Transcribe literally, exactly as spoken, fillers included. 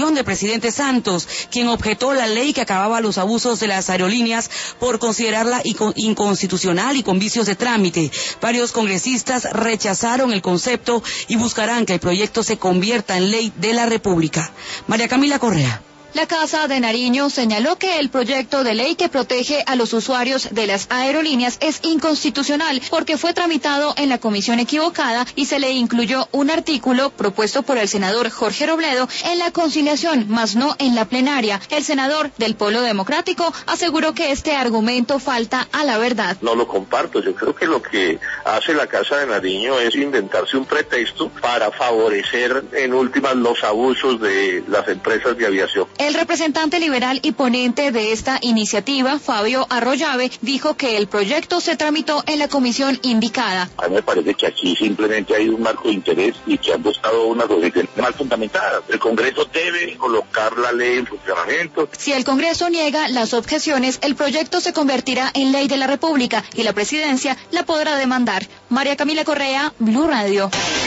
opinión del presidente Santos, quien objetó la ley que acababa los abusos de las aerolíneas por considerarla inconstitucional y con vicios de trámite. Varios congresistas rechazaron el concepto y buscarán que el proyecto se convierta en ley de la República. María Camila Correa. La Casa de Nariño señaló que el proyecto de ley que protege a los usuarios de las aerolíneas es inconstitucional porque fue tramitado en la comisión equivocada y se le incluyó un artículo propuesto por el senador Jorge Robledo en la conciliación, mas no en la plenaria. El senador del Polo Democrático aseguró que este argumento falta a la verdad. No lo comparto. Yo creo que lo que hace la Casa de Nariño es inventarse un pretexto para favorecer en últimas los abusos de las empresas de aviación. El representante liberal y ponente de esta iniciativa, Fabio Arroyave, dijo que el proyecto se tramitó en la comisión indicada. A mí me parece que aquí simplemente hay un marco de interés y que han buscado una posición mal fundamentada. El Congreso debe colocar la ley en funcionamiento. Si el Congreso niega las objeciones, el proyecto se convertirá en ley de la República y la presidencia la podrá demandar. María Camila Correa, Blue Radio.